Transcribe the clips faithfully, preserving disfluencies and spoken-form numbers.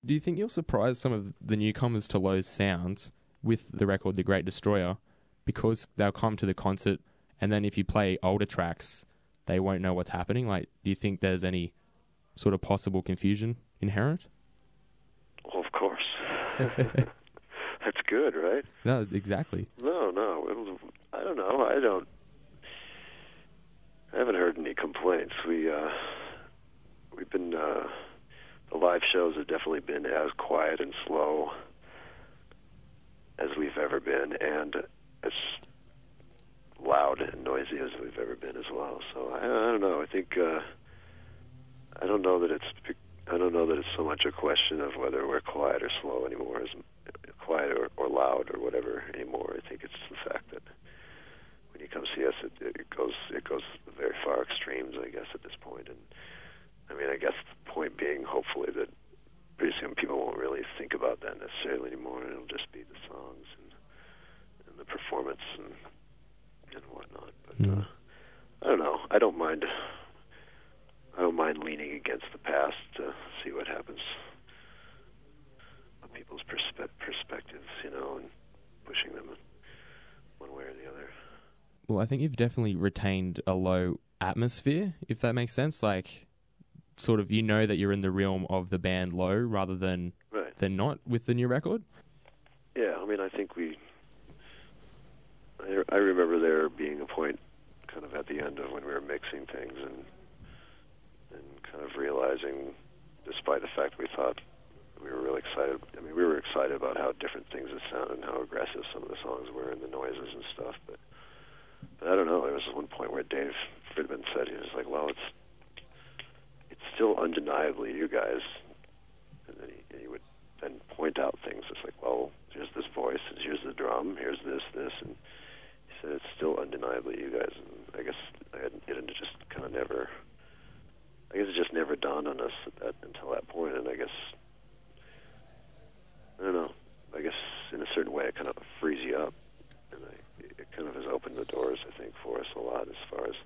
Do you think you'll surprise some of the newcomers to Low's sounds with the record The Great Destroyer, because they'll come to the concert and then if you play older tracks, they won't know what's happening? Like, do you think there's any sort of possible confusion inherent? Well, of course. That's good, right? No, exactly. No, no. It'll, I don't know. I don't. I haven't heard any complaints. We uh, we've been uh, the live shows have definitely been as quiet and slow as we've ever been, and as loud and noisy as we've ever been as well. So I, I don't know. I think uh, I don't know that it's I don't know that it's so much a question of whether we're quiet or slow anymore, as quiet or, or loud or whatever anymore. I think it's the fact that when you come see us, it, it goes it goes very far extremes, I guess, at this point. And I mean, I guess the point being, hopefully, that pretty soon people won't really think about that necessarily anymore, and it'll just be the songs and, and the performance and and whatnot. But mm. uh, I don't know. I don't mind. I don't mind leaning against the past to see what happens. People's perspe- perspectives, you know, and pushing them one way or the other. Well, I think you've definitely retained a Low atmosphere, if that makes sense. Like, sort of, you know that you're in the realm of the band Low rather than right. than not with the new record. Yeah, I mean, I think we. I, I remember there being a point, kind of at the end of when we were mixing things, and and kind of realizing, despite the fact we thought. We were really excited. I mean, we were excited about how different things had sounded and how aggressive some of the songs were and the noises and stuff. But, but I don't know. There was one point where Dave Fridman said, he was like, well, it's it's still undeniably you guys. And then he, and he would then point out things. It's like, well, here's this voice, and here's the drum, here's this, this. And he said, it's still undeniably you guys. And I guess I had, it had just kind of never, I guess it just never dawned on us at that, until that point. And I guess, I don't know. I guess in a certain way it kind of frees you up, and I, it kind of has opened the doors, I think, for us a lot as far as,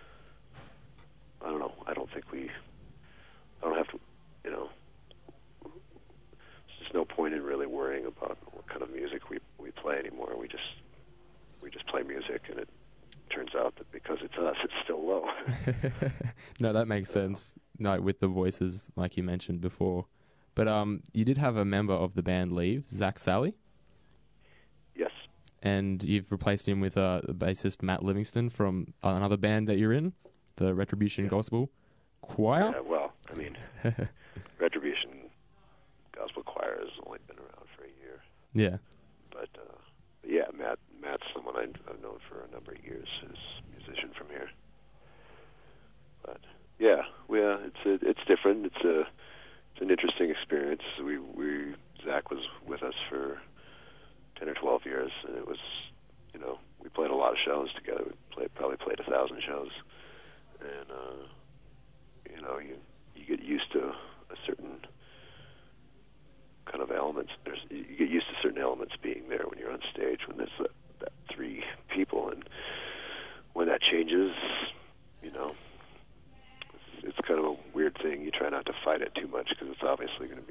I don't know, I don't think we, I don't have to, you know, there's just no point in really worrying about what kind of music we we play anymore. We just, we just play music, and it turns out that because it's us, it's still Low. No, that makes sense. No, with the voices, like you mentioned before. But um, you did have a member of the band leave, Zach Sally. Yes. And you've replaced him with uh, the bassist Matt Livingston from another band that you're in, the Retribution yeah. Gospel Choir. Yeah, well, I mean, Retribution Gospel Choir has only been around for a year. Yeah. But, uh, but yeah, Matt. Matt's someone I've known for a number of years, as a musician from here. But yeah, we, uh, it's a, it's different. It's a It's an interesting experience. We, we, Zach was with us for ten or twelve years, and it was, you know, we played a lot of shows together. We played, probably played a thousand shows, and uh, you know, you you get used to a certain kind of elements. There's you get used to certain elements being there when you're on stage. When there's that, that three people, and when that changes, you know. It's kind of a weird thing. You try not to fight it too much because it's obviously going to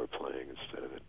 we're playing instead of it.